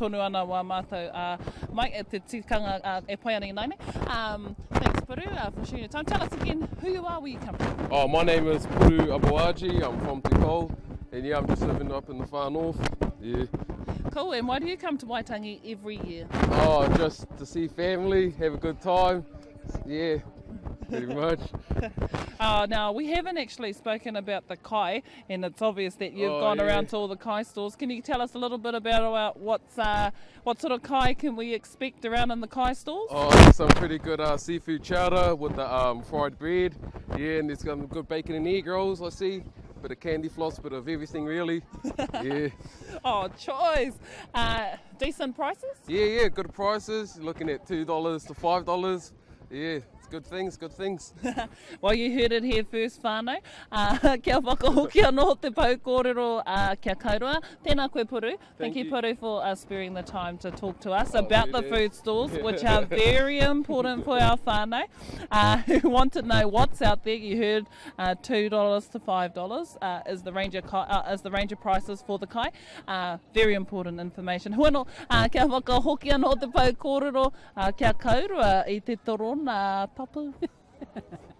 tonu ana wā mātou. Mike, te tikanga e pai ana i naine. Thanks, Puru, for sharing your time. Tell us again who you are, where you come from. Oh, my name is Puru Abuaji. I'm from Te Kau, and yeah, I'm just living up in the far north. Yeah. Cool, and why do you come to Waitangi every year? Oh, just to see family, have a good time. Yeah, pretty much. Now, we haven't actually spoken about the kai, and it's obvious that you've gone around to all the kai stores. Can you tell us a little bit about what sort of kai can we expect around in the kai stores? Oh, some pretty good seafood chowder with the fried bread. Yeah, and there's some good bacon and egg rolls, I see. Bit of candy floss, bit of everything really. Yeah. Oh, choice. Decent prices? Yeah, good prices. Looking at $2 to $5. Yeah, it's good things. Well, you heard it here first, whānau. Kia whakahoki anō te pau kōrero kia kaurua. Tēnā koe, Puru. Thank you, Puru, for sparing the time to talk to us about the food stalls, which are very important for our whānau who want to know what's out there. You heard $2 to $5 is the range of prices for the kai. Very important information. Huano, kia whakahoki anō te pau kōrero kia kaurua I te torona tapu.